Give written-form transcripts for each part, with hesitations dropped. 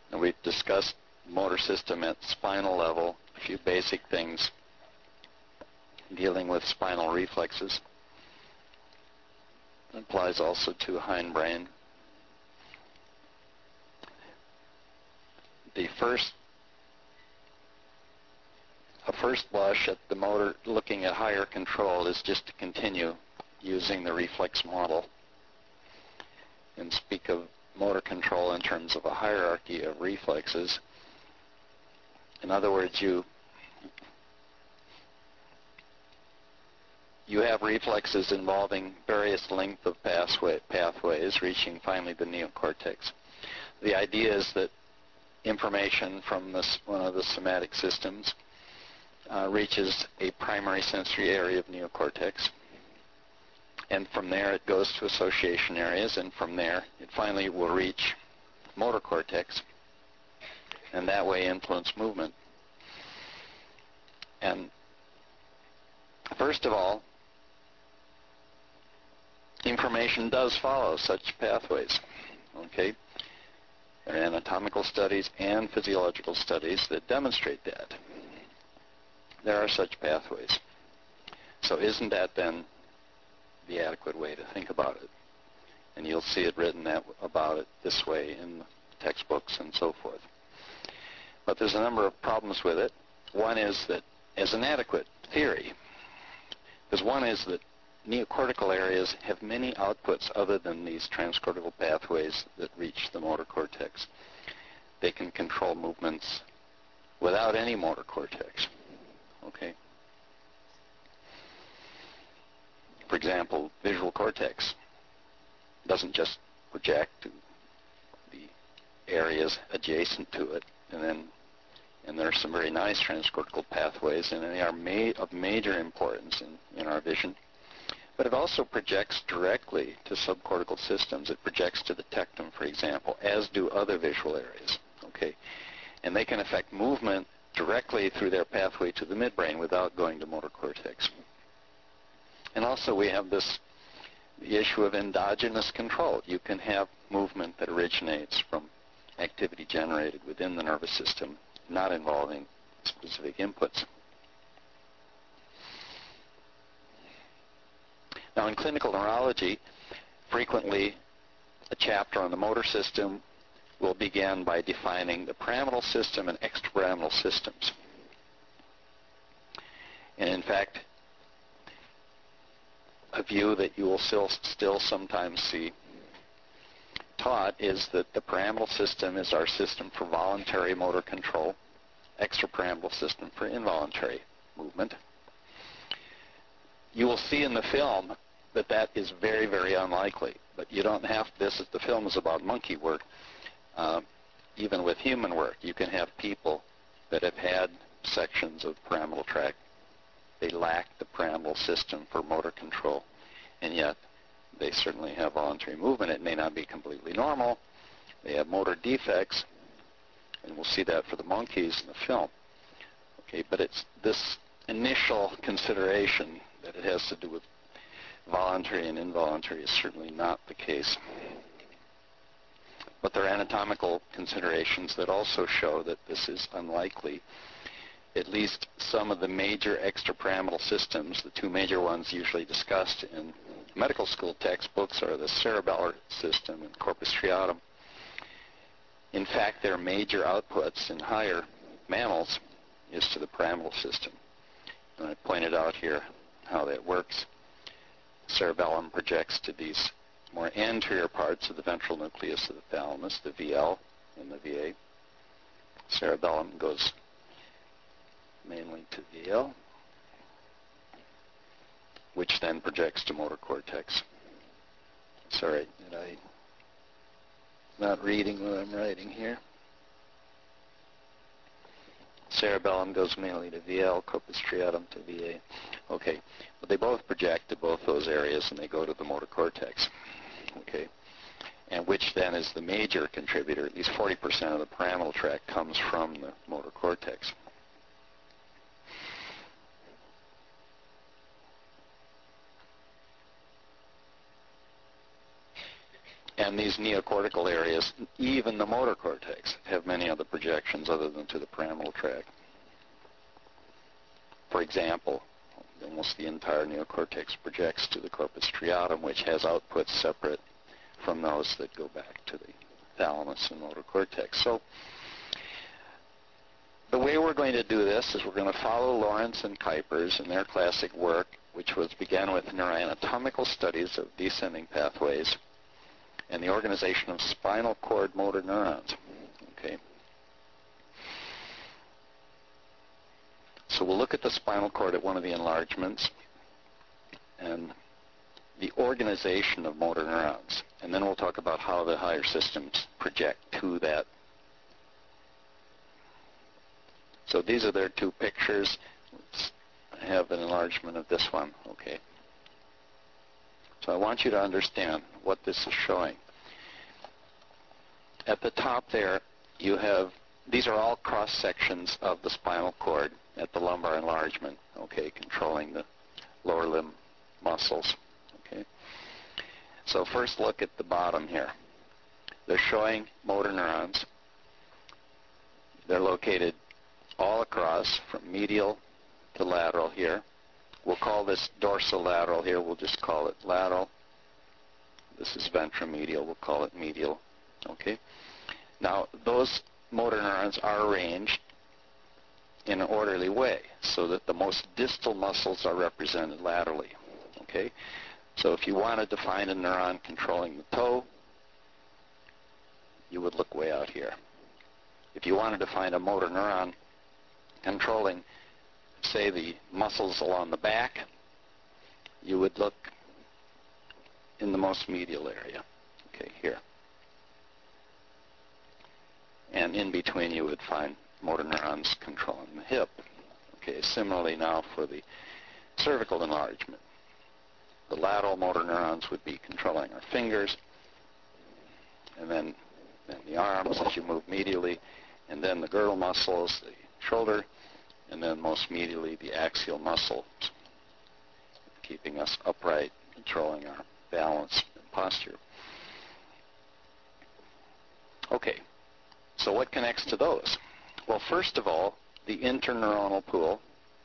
And we've discussed motor system at spinal level, a few basic things dealing with spinal reflexes. It applies also to hindbrain. A first blush at the motor looking at higher control is just to continue using the reflex model and speak of motor control in terms of a hierarchy of reflexes. In other words, you have reflexes involving various length of pathways reaching finally the neocortex. The idea is that information from one of the somatic systems reaches a primary sensory area of neocortex, and from there it goes to association areas, and from there it finally will reach motor cortex, and that way influence movement. And first of all, information does follow such pathways. Okay? There are anatomical studies and physiological studies that demonstrate that. There are such pathways. So isn't that then the adequate way to think about it? And you'll see it written about it this way in textbooks and so forth. But there's a number of problems with it. One is that as an adequate theory, because one is that neocortical areas have many outputs other than these transcortical pathways that reach the motor cortex. They can control movements without any motor cortex. Okay? For example, visual cortex doesn't just project to the areas adjacent to it, and there are some very nice transcortical pathways, and they are of major importance in our vision. But it also projects directly to subcortical systems. It projects to the tectum, for example, as do other visual areas. Okay? And they can affect movement directly through their pathway to the midbrain without going to motor cortex. And also we have the issue of endogenous control. You can have movement that originates from activity generated within the nervous system, not involving specific inputs. Now, in clinical neurology, frequently a chapter on the motor system will begin by defining the pyramidal system and extrapyramidal systems. And in fact, a view that you will still sometimes see taught is that the pyramidal system is our system for voluntary motor control, extrapyramidal system for involuntary movement. You will see in the film that is very, very unlikely. But you don't have this. The film is about monkey work. Even with human work, you can have people that have had sections of pyramidal tract. They lack the pyramidal system for motor control, and yet they certainly have voluntary movement. It may not be completely normal. They have motor defects, and we'll see that for the monkeys in the film. Okay, but it's this initial consideration that it has to do with voluntary and involuntary is certainly not the case. But there are anatomical considerations that also show that this is unlikely. At least some of the major extrapyramidal systems, the two major ones usually discussed in medical school textbooks, are the cerebellar system and corpus triatum. In fact, their major outputs in higher mammals is to the pyramidal system. And I pointed out here how that works. Cerebellum projects to these more anterior parts of the ventral nucleus of the thalamus, the VL and the VA. Cerebellum goes mainly to VL, which then projects to motor cortex. Sorry, did I not reading what I'm writing here? Cerebellum goes mainly to VL, corpus triatum to VA. Okay, but they both project to both those areas, and they go to the motor cortex. Okay, and which then is the major contributor. At least 40% of the pyramidal tract comes from the motor cortex. And these neocortical areas, even the motor cortex, have many other projections other than to the pyramidal tract. For example, almost the entire neocortex projects to the corpus triatum, which has outputs separate from those that go back to the thalamus and motor cortex. So the way we're going to do this is we're going to follow Lawrence and Kuipers in their classic work, which began with neuroanatomical studies of descending pathways and the organization of spinal cord motor neurons. Okay. So we'll look at the spinal cord at one of the enlargements and the organization of motor neurons. And then we'll talk about how the higher systems project to that. So these are their two pictures. Let's have an enlargement of this one. Okay. So I want you to understand what this is showing. At the top there, you have, these are all cross sections of the spinal cord at the lumbar enlargement, okay, controlling the lower limb muscles. Okay. So first look at the bottom here. They're showing motor neurons. They're located all across from medial to lateral here. We'll call this dorsolateral here. We'll just call it lateral. This is ventromedial. We'll call it medial. Okay. Now, those motor neurons are arranged in an orderly way so that the most distal muscles are represented laterally. Okay. So if you wanted to find a neuron controlling the toe, you would look way out here. If you wanted to find a motor neuron controlling, say, the muscles along the back, you would look in the most medial area, okay, here. And in between you would find motor neurons controlling the hip. Okay, similarly now for the cervical enlargement. The lateral motor neurons would be controlling our fingers, and then the arms as you move medially, and then the girdle muscles, the shoulder, and then most medially the axial muscles, keeping us upright, controlling our balance and posture. Okay, so what connects to those? Well, first of all, the interneuronal pool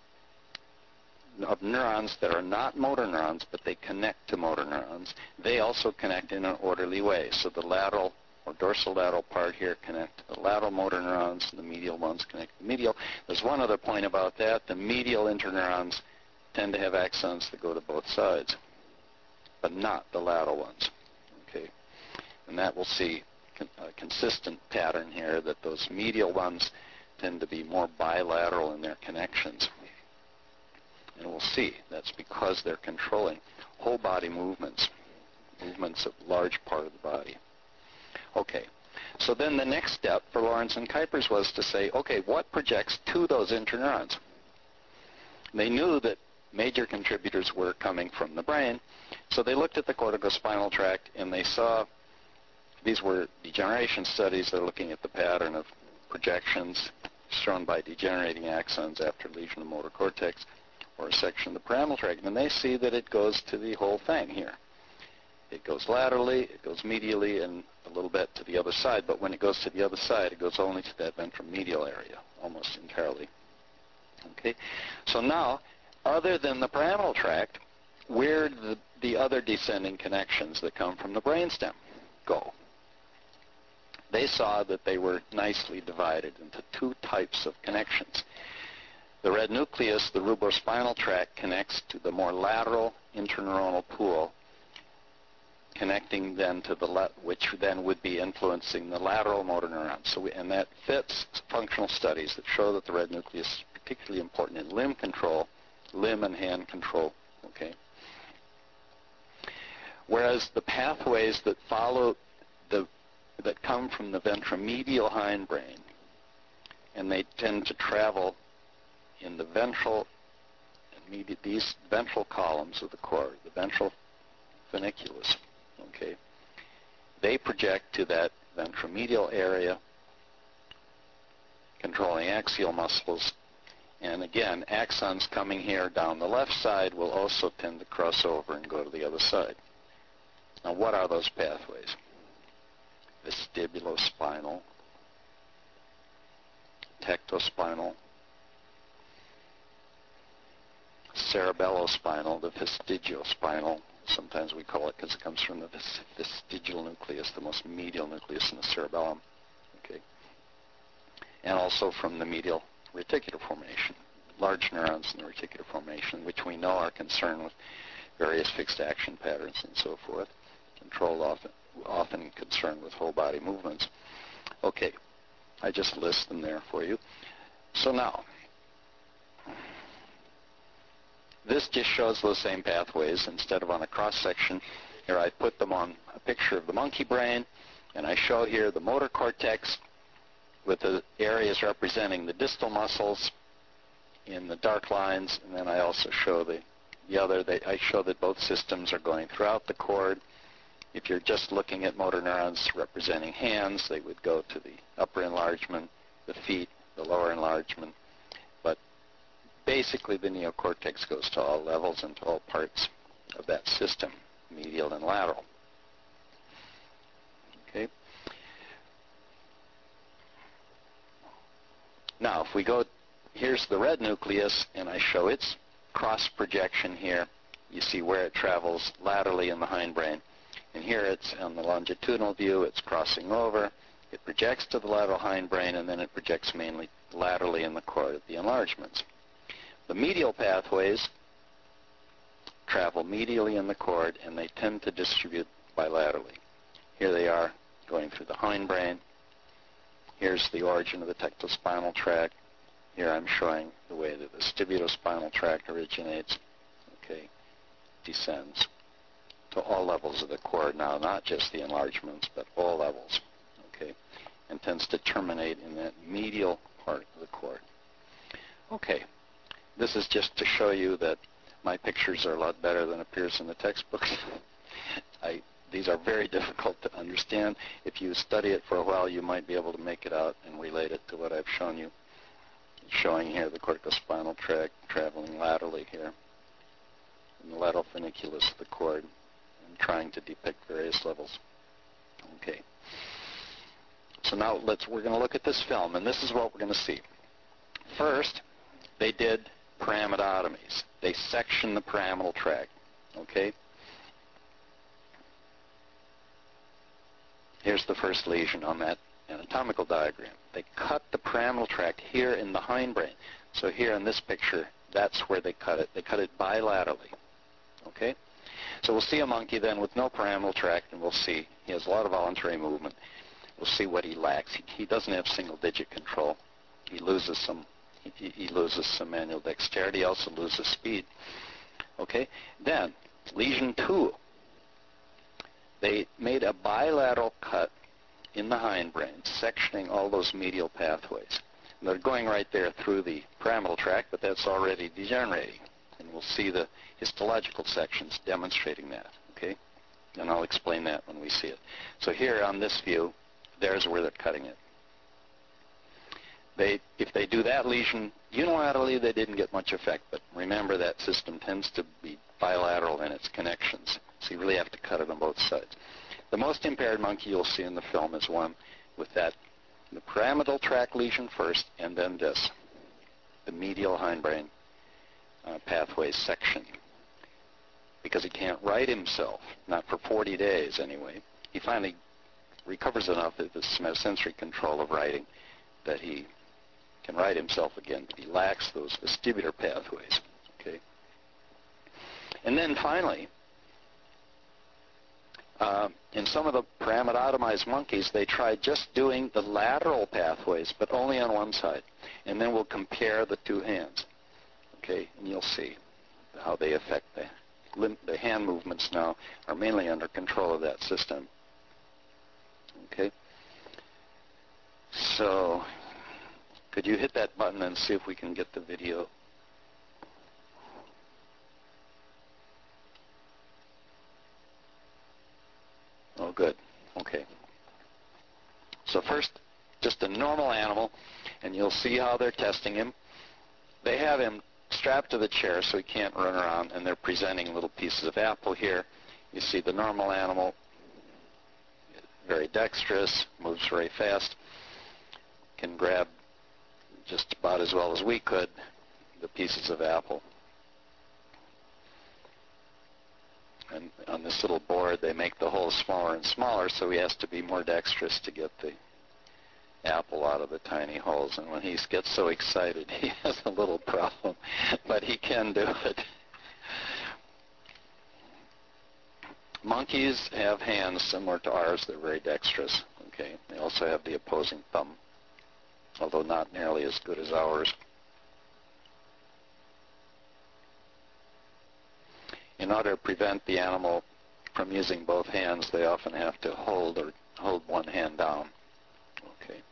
of neurons that are not motor neurons, but they connect to motor neurons. They also connect in an orderly way. So the lateral or dorsolateral part here connect to the lateral motor neurons, and the medial ones connect to the medial. There's one other point about that. The medial interneurons tend to have axons that go to both sides, but not the lateral ones. Okay, and that we'll see a consistent pattern here, that those medial ones tend to be more bilateral in their connections. And we'll see that's because they're controlling whole body movements, movements of large part of the body. Okay, so then the next step for Lawrence and Kuipers was to say, okay, what projects to those interneurons? They knew that major contributors were coming from the brain, so they looked at the corticospinal tract and they saw, these were degeneration studies, they're looking at the pattern of projections shown by degenerating axons after lesion of motor cortex or a section of the pyramidal tract, and they see that it goes to the whole thing here. It goes laterally, it goes medially, and a little bit to the other side, but when it goes to the other side, it goes only to that ventromedial area, almost entirely. Okay, so now, other than the pyramidal tract, where do the other descending connections that come from the brainstem go? They saw that they were nicely divided into two types of connections. The red nucleus, the rubospinal tract, connects to the more lateral interneuronal pool, connecting then to the which then would be influencing the lateral motor neurons. So and that fits functional studies that show that the red nucleus is particularly important in limb control, limb and hand control. Okay. Whereas the pathways that follow that come from the ventromedial hindbrain, and they tend to travel in the ventral and these ventral columns of the cord, the ventral funiculus. Okay, they project to that ventromedial area, controlling axial muscles, and again, axons coming here down the left side will also tend to cross over and go to the other side. Now, what are those pathways? vestibulospinal, tectospinal, cerebellospinal, the vestigial-spinal. Sometimes we call it because it comes from the vestigial nucleus, the most medial nucleus in the cerebellum. Okay, and also from the medial reticular formation, large neurons in the reticular formation, which we know are concerned with various fixed action patterns and so forth, controlled often concerned with whole body movements. Okay, I just list them there for you. So now, this just shows those same pathways. Instead of on a cross-section, here I put them on a picture of the monkey brain, and I show here the motor cortex with the areas representing the distal muscles in the dark lines, and then I also show I show that both systems are going throughout the cord. If you're just looking at motor neurons representing hands, they would go to the upper enlargement, the feet, the lower enlargement. But basically the neocortex goes to all levels and to all parts of that system, medial and lateral. Okay. Now, if we go, here's the red nucleus, and I show its cross projection here. You see where it travels laterally in the hindbrain. And here it's on the longitudinal view, it's crossing over. It projects to the lateral hindbrain, and then it projects mainly laterally in the cord at the enlargements. The medial pathways travel medially in the cord, and they tend to distribute bilaterally. Here they are going through the hindbrain. Here's the origin of the tectospinal tract. Here I'm showing the way that the vestibulospinal tract originates, okay, descends to all levels of the cord now, not just the enlargements, but all levels, okay, and tends to terminate in that medial part of the cord. Okay, this is just to show you that my pictures are a lot better than appears in the textbooks. These are very difficult to understand. If you study it for a while, you might be able to make it out and relate it to what I've shown you. Showing here the corticospinal tract traveling laterally here in the lateral funiculus of the cord and trying to depict various levels. Okay. So now we're going to look at this film, and this is what we're going to see. First, they did pyramidotomies. They sectioned the pyramidal tract. Okay. Here's the first lesion on that anatomical diagram. They cut the pyramidal tract here in the hindbrain. So here in this picture, that's where they cut it. They cut it bilaterally. Okay? So we'll see a monkey then with no pyramidal tract, and we'll see he has a lot of voluntary movement. We'll see what he lacks. He doesn't have single-digit control. He loses some manual dexterity. He also loses speed. Okay? Then, lesion 2. They made a bilateral cut in the hindbrain, sectioning all those medial pathways. And they're going right there through the pyramidal tract, but that's already degenerating. And we'll see the histological sections demonstrating that, okay? And I'll explain that when we see it. So here on this view, there's where they're cutting it. If they do that lesion unilaterally, they didn't get much effect, but remember that system tends to be bilateral in its connections. So you really have to cut it on both sides. The most impaired monkey you'll see in the film is one with the pyramidal tract lesion first, and then this, the medial hindbrain pathway section. Because he can't right himself, not for 40 days anyway. He finally recovers enough of his sensory control of writing that he can right himself again, but he lacks those vestibular pathways. Okay. And then finally, in some of the pyramidotomized monkeys, they tried just doing the lateral pathways, but only on one side. And then we'll compare the two hands. Okay, and you'll see how they affect the hand movements now are mainly under control of that system. Okay. So, could you hit that button and see if we can get the video? Oh, good. Okay. So first, just a normal animal, and you'll see how they're testing him. They have him strapped to the chair so he can't run around, and they're presenting little pieces of apple here. You see the normal animal very dexterous, moves very fast, can grab just about as well as we could the pieces of apple. And on this little board, they make the holes smaller and smaller, so he has to be more dexterous to get the apple out of the tiny holes. And when he gets so excited, he has a little problem, but he can do it. Monkeys have hands similar to ours. They're very dexterous. Okay. They also have the opposing thumb, although not nearly as good as ours. In order to prevent the animal from using both hands, they often have to hold one hand down. Okay.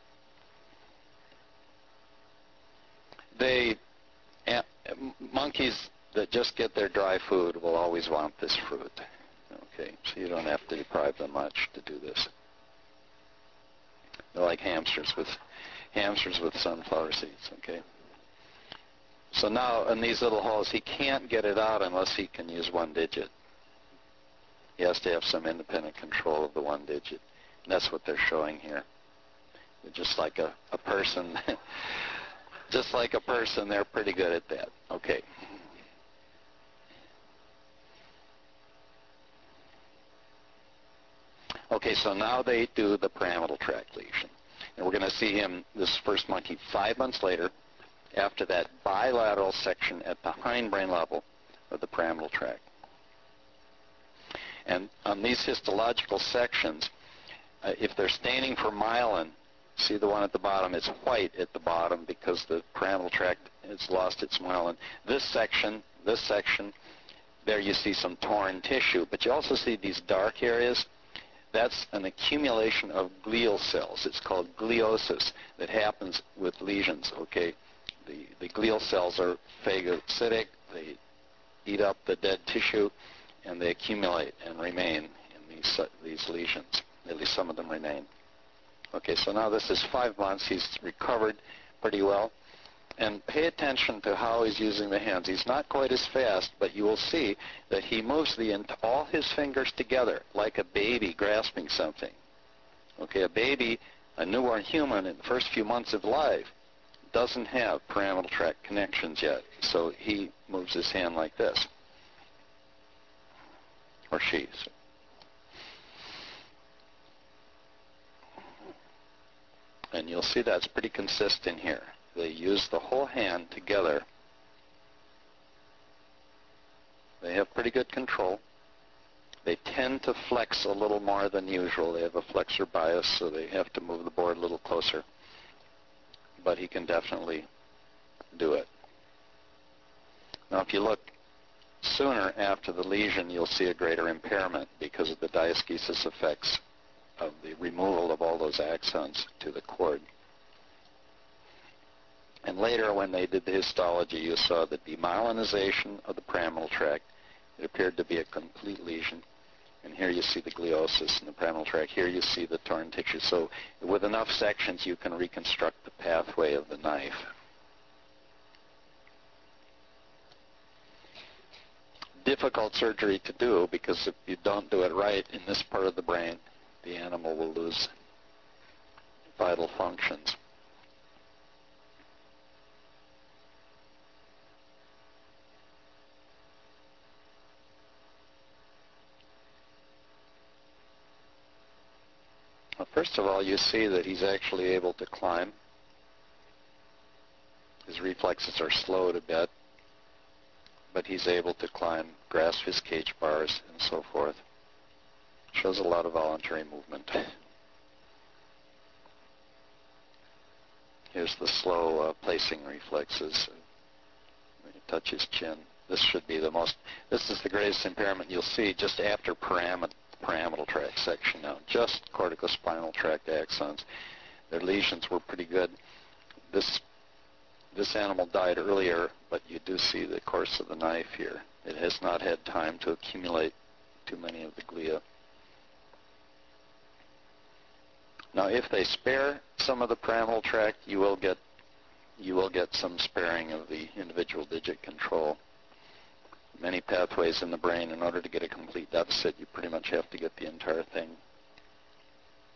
Monkeys that just get their dry food will always want this fruit. Okay, so you don't have to deprive them much to do this. They're like hamsters with sunflower seeds. Okay. So now in these little holes, he can't get it out unless he can use one digit. He has to have some independent control of the one digit. And that's what they're showing here. They're just like a person. Just like a person, they're pretty good at that. Okay. Okay, so now they do the pyramidal tract lesion. And we're going to see him, this first monkey, 5 months later, after that bilateral section at the hindbrain level of the pyramidal tract. And on these histological sections, if they're staining for myelin, see the one at the bottom, it's white at the bottom because the pyramidal tract has lost its myelin. This section, there you see some torn tissue, but you also see these dark areas. That's an accumulation of glial cells. It's called gliosis that happens with lesions, okay? The glial cells are phagocytic. They eat up the dead tissue, and they accumulate and remain in these lesions. At least some of them remain. Okay, so now this is 5 months. He's recovered pretty well. And pay attention to how he's using the hands. He's not quite as fast, but you will see that he moves all his fingers together like a baby grasping something. Okay, a baby, a newborn human in the first few months of life, doesn't have pyramidal tract connections yet. So he moves his hand like this. Or she. And you'll see that's pretty consistent here. They use the whole hand together. They have pretty good control. They tend to flex a little more than usual. They have a flexor bias, so they have to move the board a little closer. But he can definitely do it. Now, if you look sooner after the lesion, you'll see a greater impairment because of the diaschisis effects of the removal of all those axons to the cord. And later, when they did the histology, you saw the demyelinization of the pyramidal tract. It appeared to be a complete lesion. And here you see the gliosis in the pyramidal tract. Here you see the torn tissue. So with enough sections, you can reconstruct the pathway of the knife. Difficult surgery to do because if you don't do it right in this part of the brain, the animal will lose vital functions. Well, first of all, you see that he's actually able to climb. His reflexes are slowed a bit, but he's able to climb, grasp his cage bars, and so forth. Shows a lot of voluntary movement. Here's the slow placing reflexes. When you touch his chin. This should be this is the greatest impairment you'll see just after pyramidal tract section now. Just corticospinal tract axons. Their lesions were pretty good. This animal died earlier, but you do see the course of the knife here. It has not had time to accumulate too many of the glia. Now, if they spare some of the pyramidal tract, you will get some sparing of the individual digit control. Many pathways in the brain, in order to get a complete deficit, you pretty much have to get the entire thing.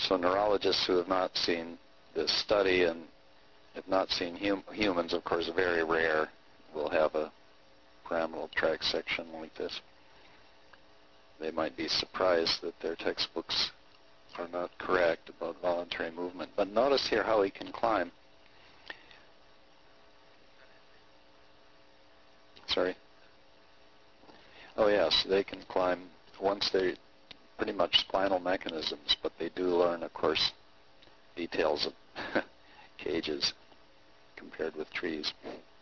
So neurologists who have not seen this study and have not seen humans, of course, very rare, will have a pyramidal tract section like this. They might be surprised that their textbooks are not correct about voluntary movement. But notice here how he can climb. Sorry? Oh yes, they can climb once they're pretty much spinal mechanisms, but they do learn, of course, details of cages compared with trees.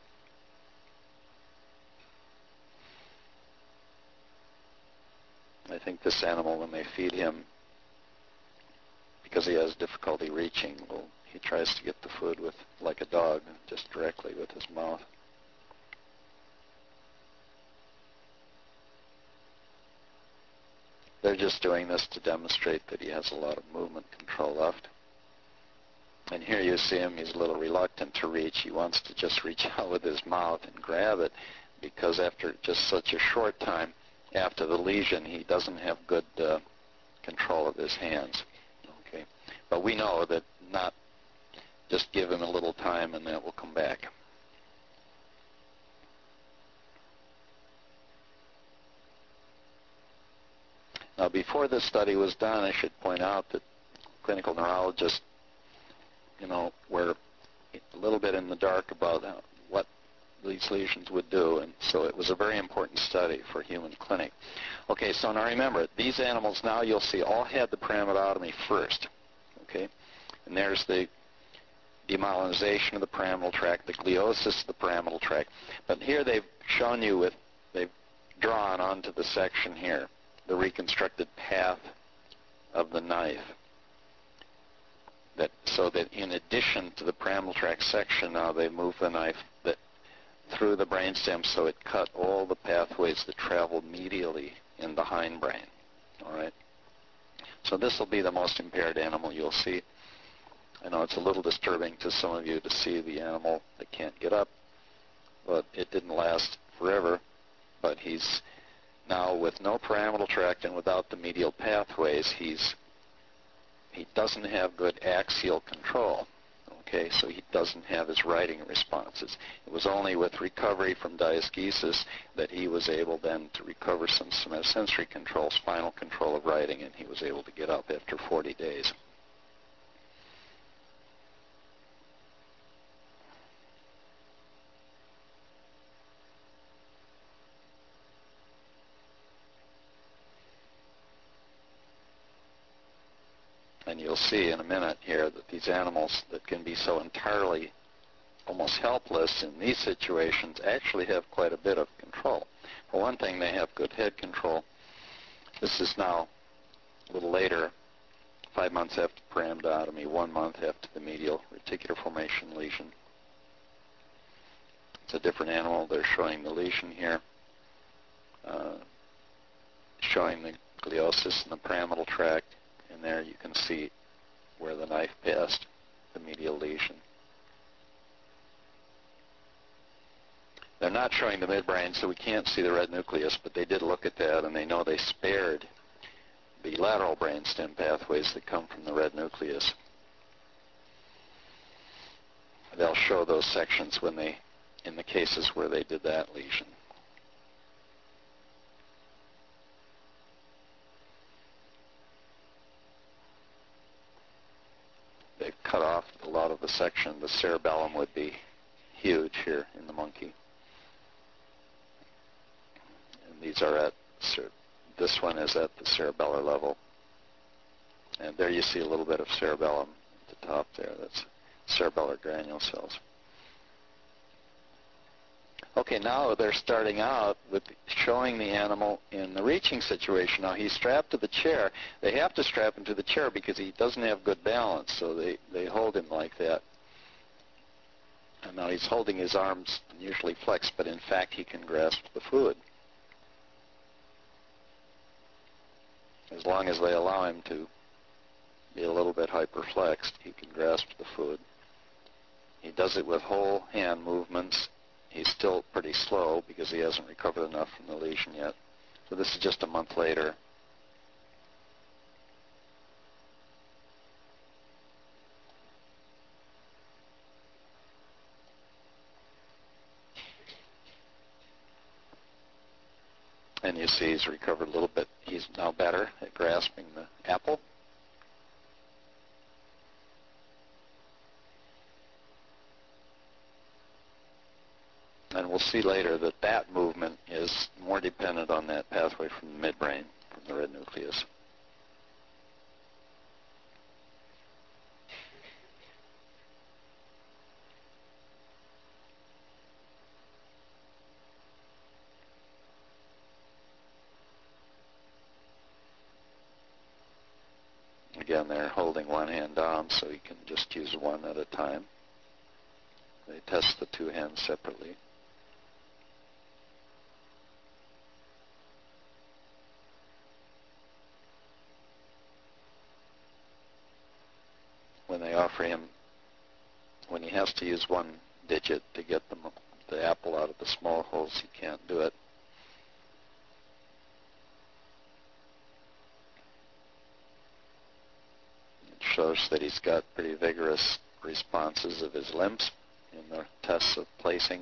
I think this animal, when they feed him, because he has difficulty reaching, he tries to get the food with, like a dog, just directly with his mouth. They're just doing this to demonstrate that he has a lot of movement control left. And here you see him, he's a little reluctant to reach. He wants to just reach out with his mouth and grab it, because after just such a short time after the lesion, he doesn't have good control of his hands. Okay, but we know that not just give him a little time and that will come back. Now, before this study was done, I should point out that clinical neurologists, were a little bit in the dark about what these lesions would do, and so it was a very important study for human clinic. Okay, so now remember, these animals now you'll see all had the pyramidotomy first, okay? And there's the demyelinization of the pyramidal tract, the gliosis of the pyramidal tract. But here they've shown you they've drawn onto the section here the reconstructed path of the knife. So that in addition to the pyramidal tract section, now they move the knife through the brainstem so it cut all the pathways that travel medially in the hindbrain. All right. So this will be the most impaired animal you'll see. I know it's a little disturbing to some of you to see the animal that can't get up, but it didn't last forever. But he's now with no pyramidal tract and without the medial pathways, he doesn't have good axial control. Okay, so he doesn't have his writing responses. It was only with recovery from dysgenesis that he was able then to recover some sensory control, spinal control of writing, and he was able to get up after 40 days. And you'll see in a minute here that these animals that can be so entirely almost helpless in these situations actually have quite a bit of control. For one thing, they have good head control. This is now a little later, 5 months after pyramidotomy, 1 month after the medial reticular formation lesion. It's a different animal. They're showing the lesion here, showing the gliosis in the pyramidal tract. And there you can see where the knife passed the medial lesion. They're not showing the midbrain, so we can't see the red nucleus, but they did look at that, and they know they spared the lateral brainstem pathways that come from the red nucleus. They'll show those sections in the cases where they did that lesion. They've cut off a lot of the section. The cerebellum would be huge here in the monkey. And these are this one is at the cerebellar level. And there you see a little bit of cerebellum at the top there. That's cerebellar granule cells. Okay, now they're starting out with showing the animal in the reaching situation. Now he's strapped to the chair. They have to strap him to the chair because he doesn't have good balance, so they hold him like that. And now he's holding his arms usually flexed, but in fact he can grasp the food. As long as they allow him to be a little bit hyperflexed, he can grasp the food. He does it with whole hand movements. He's still pretty slow because he hasn't recovered enough from the lesion yet. So this is just a month later. And you see he's recovered a little bit. He's now better at grasping the apple. And we'll see later that that movement is more dependent on that pathway from the midbrain, from the red nucleus. Again, they're holding one hand down, so you can just use one at a time. They test the two hands separately. When they offer him, when he has to use one digit to get the apple out of the small holes, he can't do it. It shows that he's got pretty vigorous responses of his limbs in the tests of placing.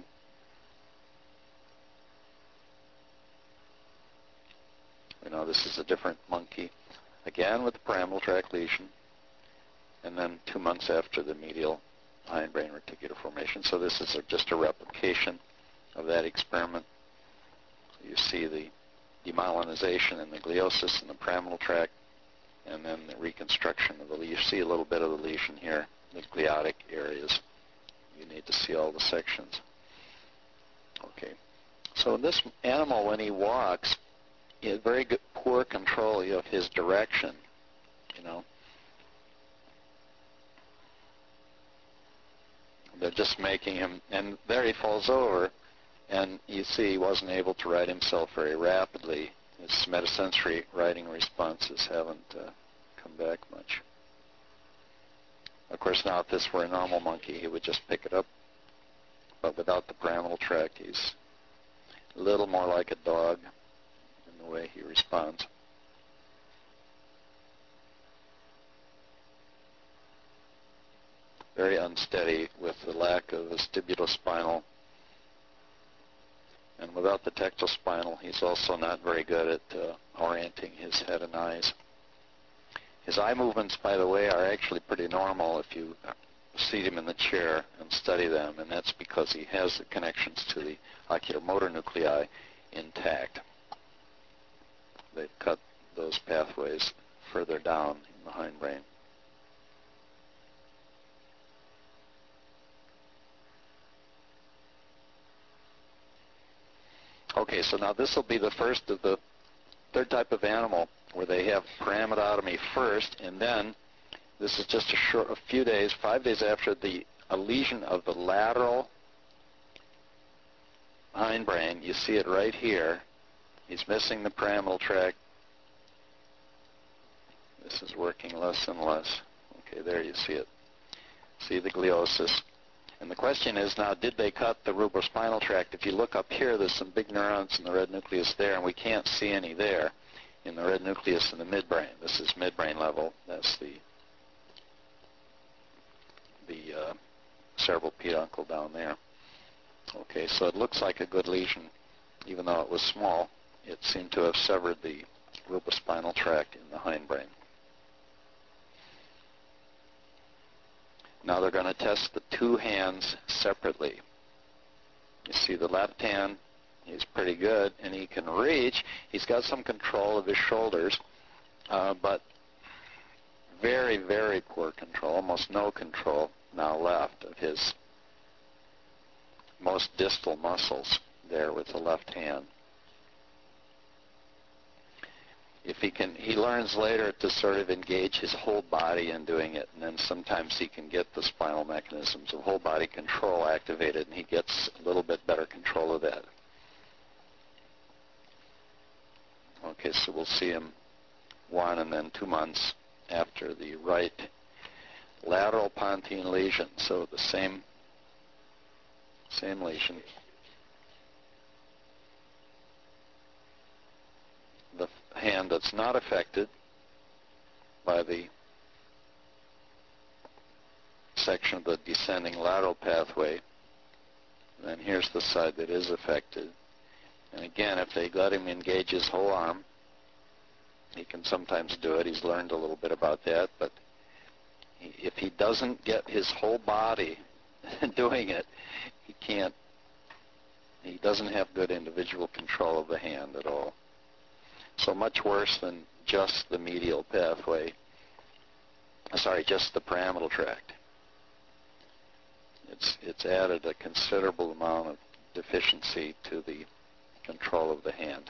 We know this is a different monkey, again with the pyramidal tract lesion, and then 2 months after the medial hindbrain reticular formation. So this is just a replication of that experiment. You see the demyelinization and the gliosis in the pyramidal tract, and then the reconstruction of the lesion. You see a little bit of the lesion here, the gliotic areas. You need to see all the sections. Okay. So this animal, when he walks, he has very good, poor control of his direction, you know. They're just making him, and there he falls over, and you see he wasn't able to right himself very rapidly. His metasensory righting responses haven't come back much. Of course, now if this were a normal monkey, he would just pick it up, but without the pyramidal tract, he's a little more like a dog in the way he responds. Very unsteady with the lack of vestibulospinal. And without the tectospinal, he's also not very good at orienting his head and eyes. His eye movements, by the way, are actually pretty normal if you seat him in the chair and study them, and that's because he has the connections to the oculomotor nuclei intact. They've cut those pathways further down in the hindbrain. Okay, so now this will be the first of the third type of animal where they have pyramidotomy first, and then this is just a few days, 5 days after a lesion of the lateral hindbrain. You see it right here. He's missing the pyramidal tract. This is working less and less. Okay, there you see it. See the gliosis. And the question is now, did they cut the rubrospinal tract? If you look up here, there's some big neurons in the red nucleus there, and we can't see any there in the red nucleus in the midbrain. This is midbrain level. That's the cerebral peduncle down there. Okay, so it looks like a good lesion. Even though it was small, it seemed to have severed the rubrospinal tract in the hindbrain. Now they're going to test the two hands separately. You see the left hand, he's pretty good, and he can reach. He's got some control of his shoulders, but very, very poor control, almost no control now left of his most distal muscles there with the left hand. If he learns later to sort of engage his whole body in doing it, and then sometimes he can get the spinal mechanisms of whole body control activated, and he gets a little bit better control of that. Okay, so we'll see him 1 and then 2 months after the right lateral pontine lesion. So the same lesion. The hand that's not affected by the section of the descending lateral pathway. And then here's the side that is affected. And again, if they let him engage his whole arm, he can sometimes do it. He's learned a little bit about that, but if he doesn't get his whole body doing it, he doesn't have good individual control of the hand at all. So much worse than just the medial pathway, just the pyramidal tract. It's added a considerable amount of deficiency to the control of the hand.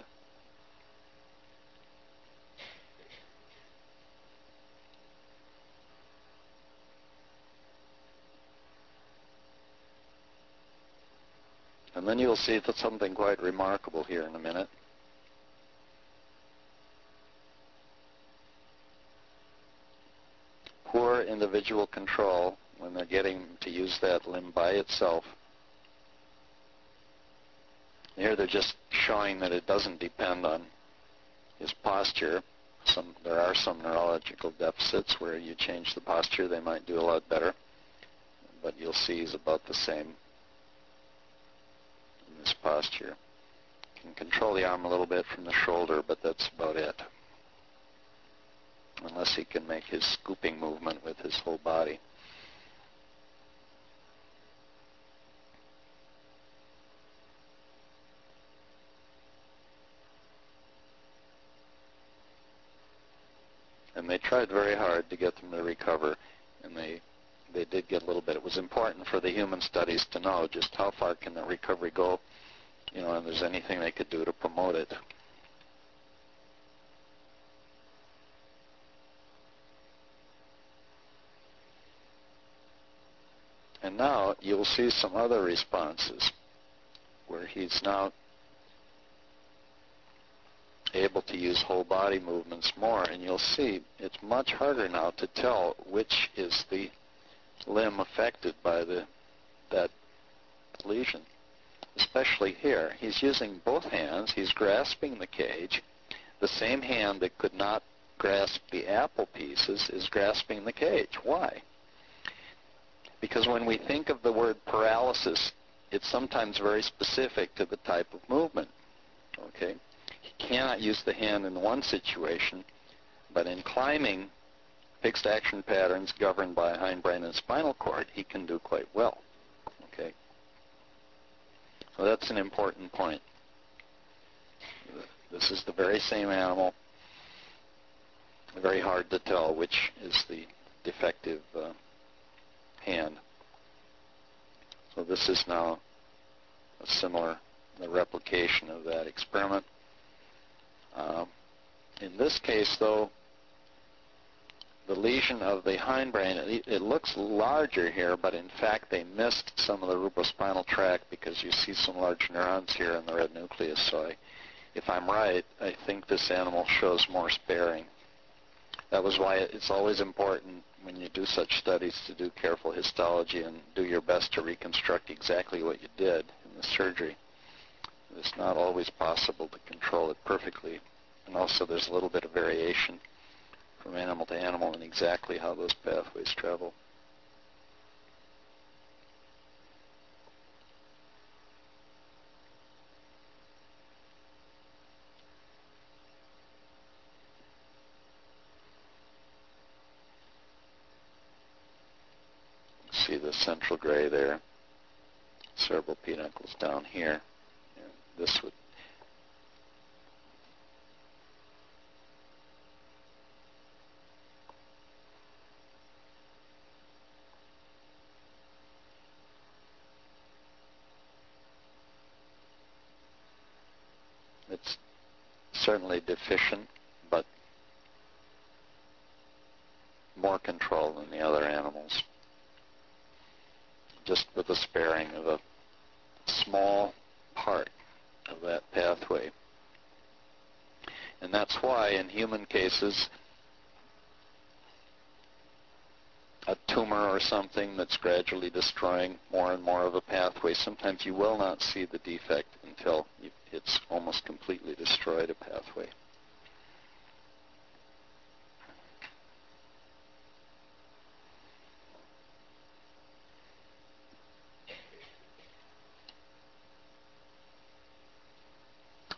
And then you'll see that something quite remarkable here in a minute. Poor individual control when they're getting to use that limb by itself. Here they're just showing that it doesn't depend on his posture. There are some neurological deficits where you change the posture, they might do a lot better. But you'll see he's about the same in this posture. Can control the arm a little bit from the shoulder, but that's about it. Unless he can make his scooping movement with his whole body. And they tried very hard to get them to recover, and they did get a little bit. It was important for the human studies to know just how far can the recovery go, and if there's anything they could do to promote it. And now you'll see some other responses where he's now able to use whole body movements more, and you'll see it's much harder now to tell which is the limb affected by that lesion. Especially here, he's using both hands, he's grasping the cage. The same hand that could not grasp the apple pieces is grasping the cage. Why? Because when we think of the word paralysis, it's sometimes very specific to the type of movement. Okay? He cannot use the hand in one situation, but in climbing fixed action patterns governed by hindbrain and spinal cord, he can do quite well. Okay? So that's an important point. This is the very same animal. Very hard to tell which is the defective hand. So this is now a similar replication of that experiment. In this case, though, the lesion of the hindbrain, it looks larger here, but in fact they missed some of the rubrospinal tract because you see some large neurons here in the red nucleus. So if I'm right, I think this animal shows more sparing. That was why it's always important when you do such studies to do careful histology and do your best to reconstruct exactly what you did in the surgery. It's not always possible to control it perfectly. And also there's a little bit of variation from animal to animal in exactly how those pathways travel. See the central gray there, cerebral peduncles down here. And this would it's certainly deficient, but more control than the other animals. Just with the sparing of a small part of that pathway. And that's why in human cases, a tumor or something that's gradually destroying more and more of a pathway, sometimes you will not see the defect until it's almost completely destroyed a pathway.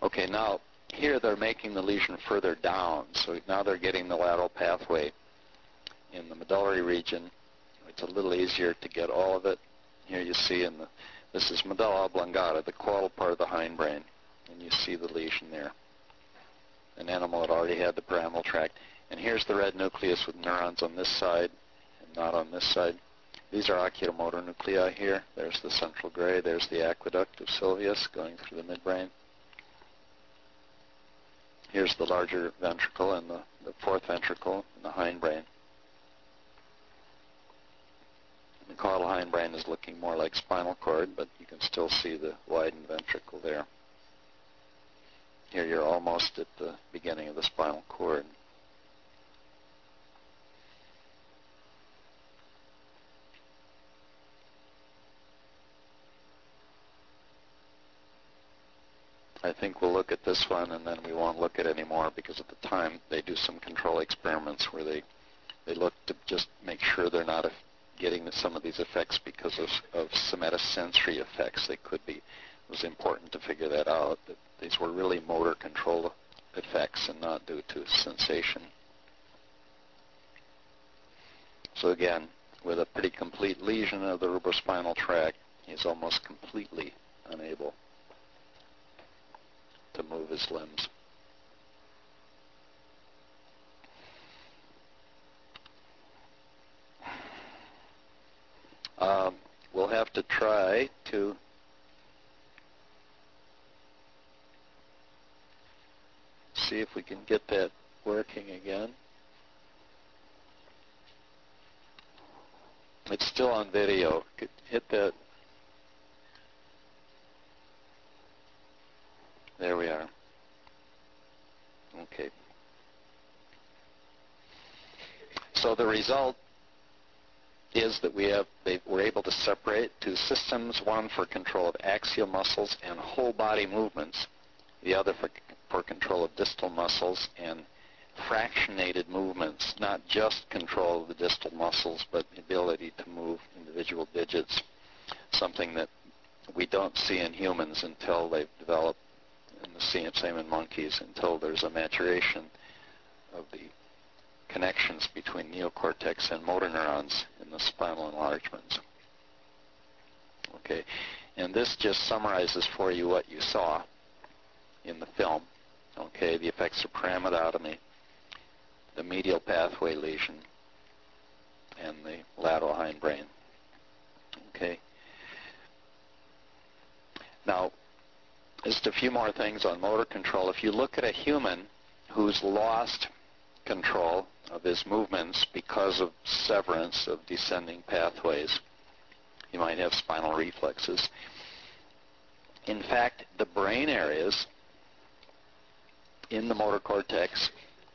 Okay, now here they're making the lesion further down, so now they're getting the lateral pathway in the medullary region. It's a little easier to get all of it. Here you see this is medulla oblongata, the caudal part of the hindbrain, and you see the lesion there. An animal had already had the pyramidal tract. And here's the red nucleus with neurons on this side and not on this side. These are oculomotor nuclei here. There's the central gray. There's the aqueduct of Sylvius going through the midbrain. Here's the larger ventricle and the fourth ventricle in the hindbrain. The caudal hindbrain is looking more like spinal cord, but you can still see the widened ventricle there. Here you're almost at the beginning of the spinal cord. I think we'll look at this one and then we won't look at it anymore, because at the time they do some control experiments where they look to just make sure they're not getting some of these effects because of somatosensory effects. They could be. It was important to figure that out, that these were really motor control effects and not due to sensation. So again, with a pretty complete lesion of the cerebrospinal tract, he's almost completely unable to move his limbs. We'll have to try to see if we can get that working again. It's still on video. Hit that. There we are. Okay. So the result is that they were able to separate two systems, one for control of axial muscles and whole body movements, the other for control of distal muscles and fractionated movements, not just control of the distal muscles, but the ability to move individual digits, something that we don't see in humans until they've developed, and the same in monkeys, until there's a maturation of the connections between neocortex and motor neurons in the spinal enlargements. Okay, and this just summarizes for you what you saw in the film. Okay, the effects of pyramidotomy, the medial pathway lesion, and the lateral hindbrain. Okay. Now, just a few more things on motor control. If you look at a human who's lost control of his movements because of severance of descending pathways, you might have spinal reflexes. In fact, the brain areas in the motor cortex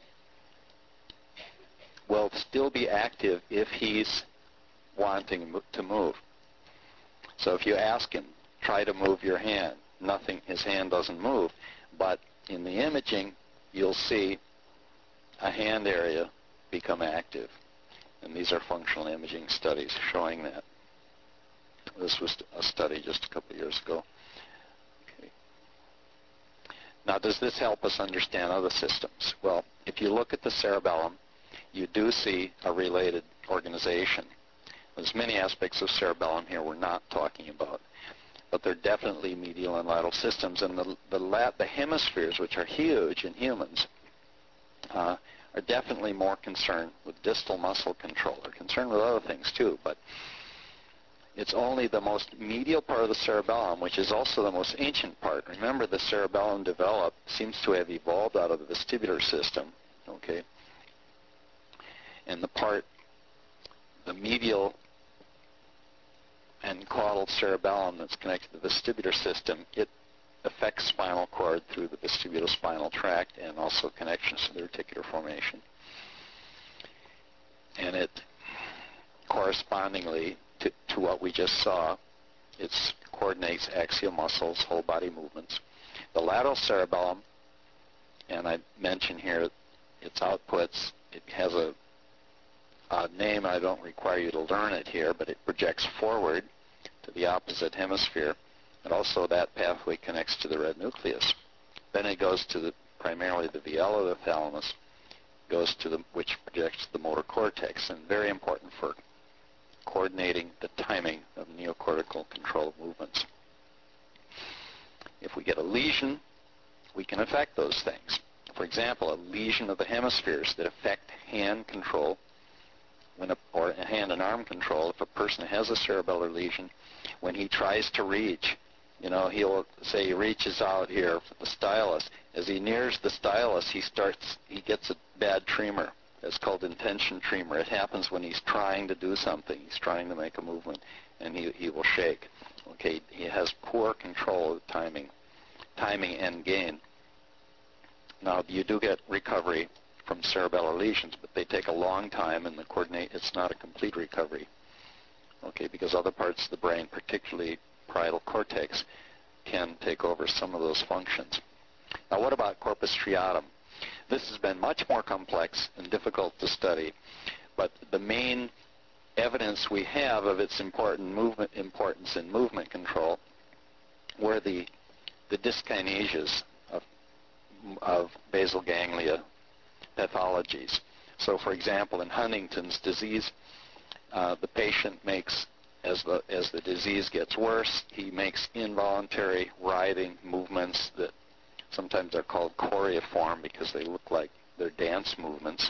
will still be active if he's wanting to move. So if you ask him, try to move your hand, his hand doesn't move. But in the imaging, you'll see a hand area become active. And these are functional imaging studies showing that. This was a study just a couple of years ago. Okay. Now, does this help us understand other systems? Well, if you look at the cerebellum, you do see a related organization. There's many aspects of cerebellum here we're not talking about, but they're definitely medial and lateral systems. And the hemispheres, which are huge in humans, are definitely more concerned with distal muscle control. They're concerned with other things too, but it's only the most medial part of the cerebellum, which is also the most ancient part. Remember, the cerebellum seems to have evolved out of the vestibular system, okay? And the medial and caudal cerebellum that's connected to the vestibular system, it affects spinal cord through the vestibulospinal tract and also connections to the reticular formation. And it correspondingly to what we just saw, it coordinates axial muscles, whole body movements. The lateral cerebellum, and I mention here its outputs, it has a name. I don't require you to learn it here, but it projects forward to the opposite hemisphere, and also that pathway connects to the red nucleus. Then it goes to primarily the vela of the thalamus, which projects the motor cortex, and very important for coordinating the timing of neocortical control of movements. If we get a lesion, we can affect those things. For example, a lesion of the hemispheres that affect hand control, or hand and arm control. If a person has a cerebellar lesion, when he tries to reach, he'll say he reaches out here for the stylus. As he nears the stylus, he gets a bad tremor. It's called intention tremor. It happens when he's trying to do something. He's trying to make a movement, and he will shake. Okay, he has poor control of timing and gain. Now, you do get recovery from cerebellar lesions, but they take a long time, and it's not a complete recovery. Okay, because other parts of the brain, particularly parietal cortex, can take over some of those functions. Now, what about corpus striatum? This has been much more complex and difficult to study, but the main evidence we have of its importance in movement control were the dyskinesias of basal ganglia pathologies. So, for example, in Huntington's disease, the patient makes, as the disease gets worse, he makes involuntary writhing movements that sometimes are called choreiform because they look like they're dance movements.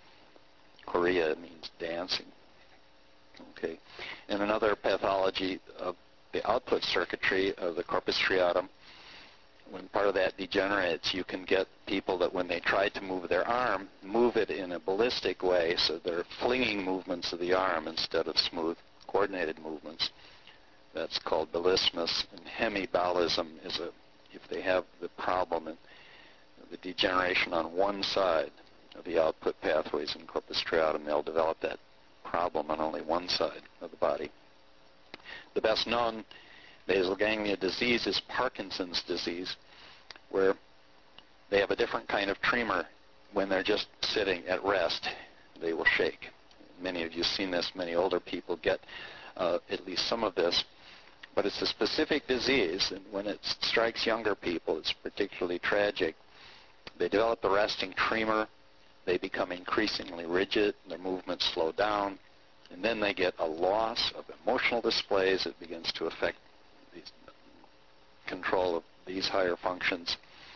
Chorea means dancing. Okay. And another pathology of the output circuitry of the corpus striatum, when part of that degenerates, you can get people that when they try to move their arm, move it in a ballistic way, so they're flinging movements of the arm instead of smooth, coordinated movements. That's called ballismus. And hemiballism is if they have the problem in the degeneration on one side of the output pathways in corpus striatum, they'll develop that problem on only one side of the body. The best known basal ganglia disease is Parkinson's disease, where they have a different kind of tremor. When they're just sitting at rest, they will shake. Many of you have seen this. Many older people get at least some of this. But it's a specific disease, and when it strikes younger people, it's particularly tragic. They develop the resting tremor. They become increasingly rigid. Their movements slow down. And then they get a loss of emotional displays. It begins to affect the control of these higher functions.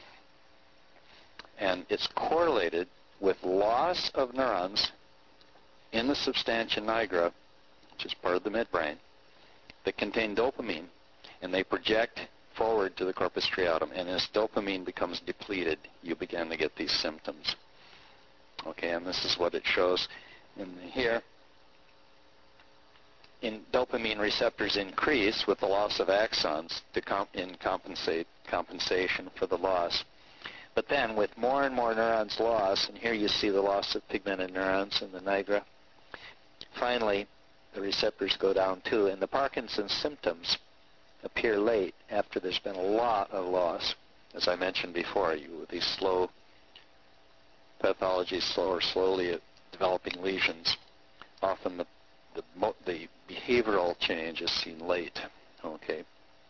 And it's correlated with loss of neurons in the substantia nigra, which is part of the midbrain, that contain dopamine, and they project forward to the corpus striatum. And as dopamine becomes depleted, you begin to get these symptoms. Okay, and this is what it shows in here. Dopamine receptors increase with the loss of axons in compensation for the loss. But then with more and more neurons lost, and here you see the loss of pigmented neurons in the nigra, finally the receptors go down too, and the Parkinson's symptoms appear late after there's been a lot of loss. As I mentioned before, with these slow pathologies, slowly developing lesions, often the behavioral change is seen late. Okay.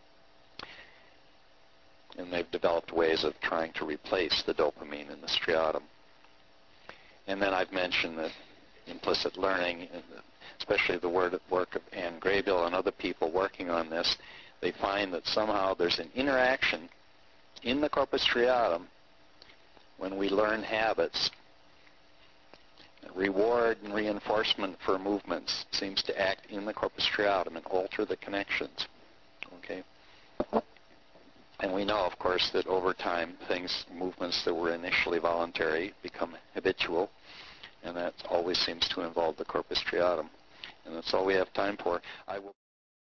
And they've developed ways of trying to replace the dopamine in the striatum. And then I've mentioned that implicit learning, and especially the work of Anne Graybill and other people working on this, they find that somehow there's an interaction in the corpus striatum when we learn habits. Reward and reinforcement for movements seems to act in the corpus striatum and alter the connections. Okay. And we know, of course, that over time, movements that were initially voluntary become habitual, and that always seems to involve the corpus striatum. And that's all we have time for. I will